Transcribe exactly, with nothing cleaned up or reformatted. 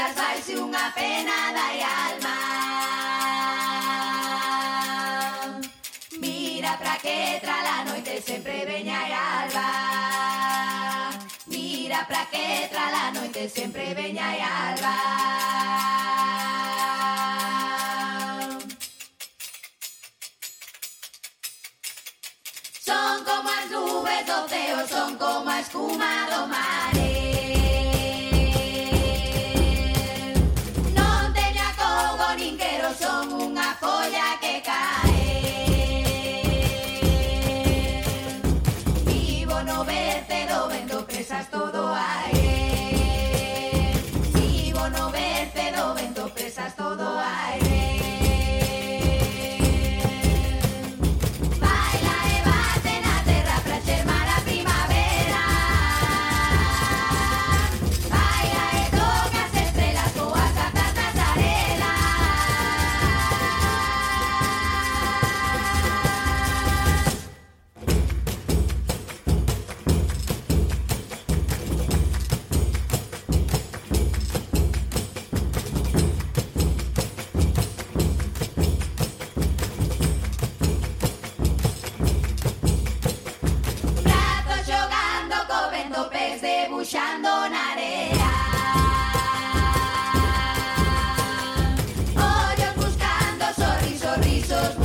días vaise unha pena dai alma. Mira pra que tra la noite sempre veña e alba. Mira pra que tra la noite sempre veña e alba. Son como as nubes do ceo, son como a espuma do mare. Non teño acogo nin quero, son unha folla que cae. Vivo no verte do vento, presas todo aire. Vivo no verte do vento, presas todo aire. Debuxando na area. Ollos buscando sorrisos, risos.